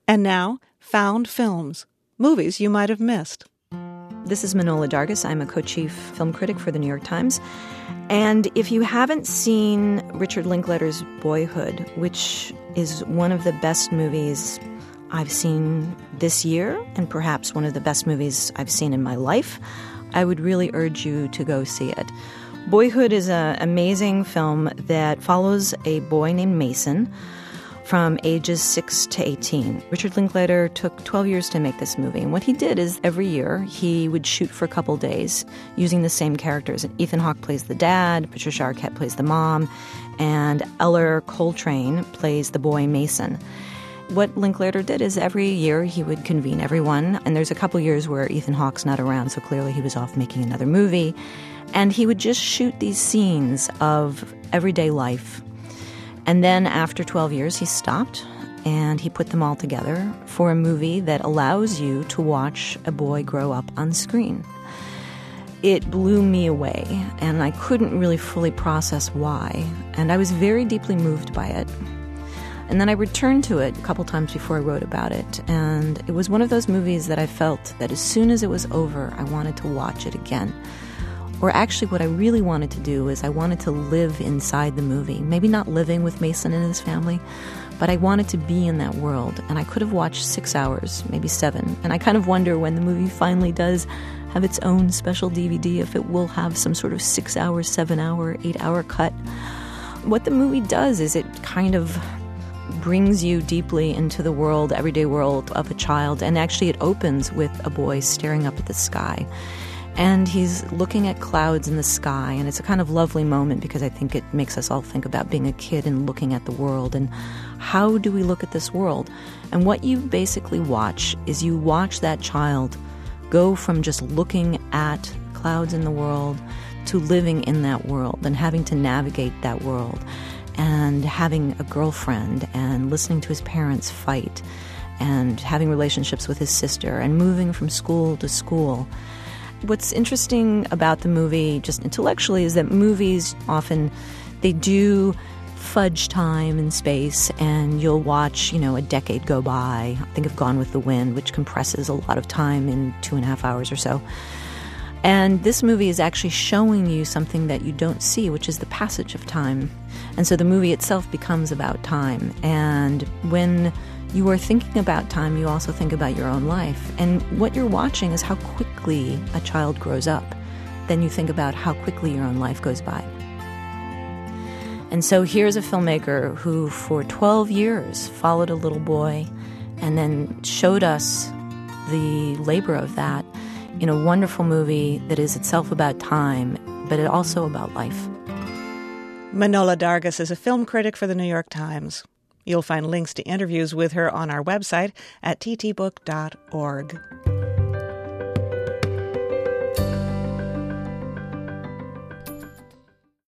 And now, Found Films, movies you might have missed. This is Manohla Dargis. I'm a co-chief film critic for the New York Times. And if you haven't seen Richard Linklater's Boyhood, which is one of the best movies I've seen this year, and perhaps one of the best movies I've seen in my life, I would really urge you to go see it. Boyhood is an amazing film that follows a boy named Mason from ages 6 to 18. Richard Linklater took 12 years to make this movie. And what he did is every year he would shoot for a couple days using the same characters. Ethan Hawke plays the dad, Patricia Arquette plays the mom, and Eller Coltrane plays the boy Mason. What Linklater did is every year he would convene everyone, and there's a couple years where Ethan Hawke's not around, so clearly he was off making another movie, and he would just shoot these scenes of everyday life. And then after 12 years, he stopped and he put them all together for a movie that allows you to watch a boy grow up on screen. It blew me away, and I couldn't really fully process why. And I was very deeply moved by it. And then I returned to it a couple times before I wrote about it. And it was one of those movies that I felt that as soon as it was over, I wanted to watch it again. Or actually what I really wanted to do is I wanted to live inside the movie. Maybe not living with Mason and his family, but I wanted to be in that world. And I could have watched 6 hours, maybe 7. And I kind of wonder when the movie finally does have its own special DVD, if it will have some sort of 6 hour, 7 hour, 8 hour cut. What the movie does is it kind of brings you deeply into the world, everyday world of a child. And actually it opens with a boy staring up at the sky. And he's looking at clouds in the sky, and it's a kind of lovely moment because I think it makes us all think about being a kid and looking at the world and how do we look at this world. And what you basically watch is you watch that child go from just looking at clouds in the world to living in that world and having to navigate that world and having a girlfriend and listening to his parents fight and having relationships with his sister and moving from school to school. What's interesting about the movie, just intellectually, is that movies often, they do fudge time and space, and you'll watch, a decade go by. Think of Gone with the Wind, which compresses a lot of time in 2.5 hours or so. And this movie is actually showing you something that you don't see, which is the passage of time. And so the movie itself becomes about time. And when you are thinking about time, you also think about your own life. And what you're watching is how quickly a child grows up. Then you think about how quickly your own life goes by. And so here's a filmmaker who for 12 years followed a little boy and then showed us the labor of that in a wonderful movie that is itself about time, but it also about life. Manohla Dargis is a film critic for the New York Times. You'll find links to interviews with her on our website at ttbook.org.